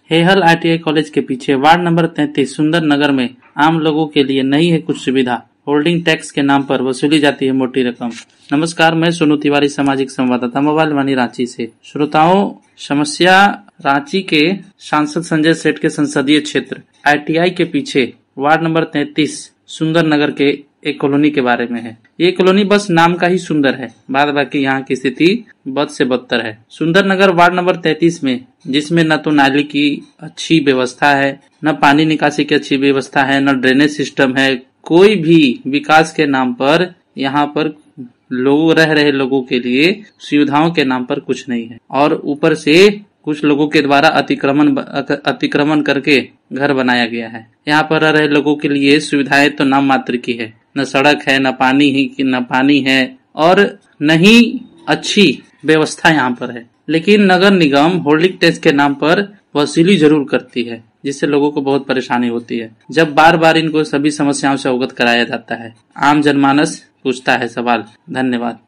Hehal ITI college के पीछे ward number 33 सुंदर नगर में आम लोगों के लिए नहीं है कुछ सुविधा। होल्डिंग टैक्स के नाम पर वसूली जाती है मोटी रकम। नमस्कार, मैं सोनू तिवारी, सामाजिक संवाददाता, मोबाइल वाणी रांची से। श्रोताओं, समस्या रांची के सांसद संजय सेठ के संसदीय क्षेत्र ITI के पीछे वार्ड नंबर 33 सुंदर नगर के एक कॉलोनी के बारे में है। ये कॉलोनी बस नाम का ही सुंदर है, बाद बाकी यहाँ की स्थिति बद से बदतर है। सुंदर नगर वार्ड नंबर 33 में, जिसमें न तो नाली की अच्छी व्यवस्था है, न पानी निकासी की अच्छी व्यवस्था है, न ड्रेनेज सिस्टम है, कोई भी विकास के नाम पर यहाँ पर लोग रह रहे लोगों के लिए सुविधाओं के नाम पर कुछ नहीं है। और ऊपर से कुछ लोगों के द्वारा अतिक्रमण करके घर बनाया गया है। यहाँ पर रह रहे लोगों के लिए सुविधाएं तो नाम मात्र की है, न सड़क है, न पानी है और न ही अच्छी व्यवस्था यहाँ पर है। लेकिन नगर निगम होल्डिंग टैक्स के नाम पर वसूली जरूर करती है, जिससे लोगों को बहुत परेशानी होती है। जब बार बार इनको सभी समस्याओं से अवगत कराया जाता है, आम जनमानस पूछता है सवाल। धन्यवाद।